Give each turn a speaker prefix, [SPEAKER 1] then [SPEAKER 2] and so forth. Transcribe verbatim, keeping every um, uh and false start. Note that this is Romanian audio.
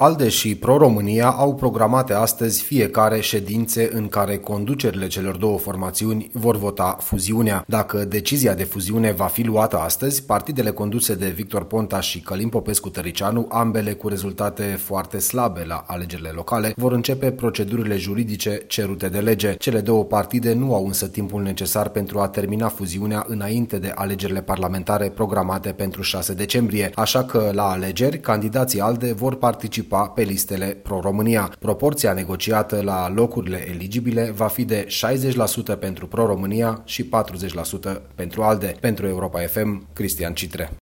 [SPEAKER 1] ALDE și Pro-România au programate astăzi fiecare ședințe în care conducerile celor două formațiuni vor vota fuziunea. Dacă decizia de fuziune va fi luată astăzi, partidele conduse de Victor Ponta și Călin Popescu-Tăricianu, ambele cu rezultate foarte slabe la alegerile locale, vor începe procedurile juridice cerute de lege. Cele două partide nu au însă timpul necesar pentru a termina fuziunea înainte de alegerile parlamentare programate pentru șase decembrie, așa că la alegeri, candidații ALDE vor participa pe listele Pro-România. Proporția negociată la locurile eligibile va fi de șaizeci la sută pentru Pro-România și patruzeci la sută pentru ALDE. Pentru Europa F M, Cristian Citre.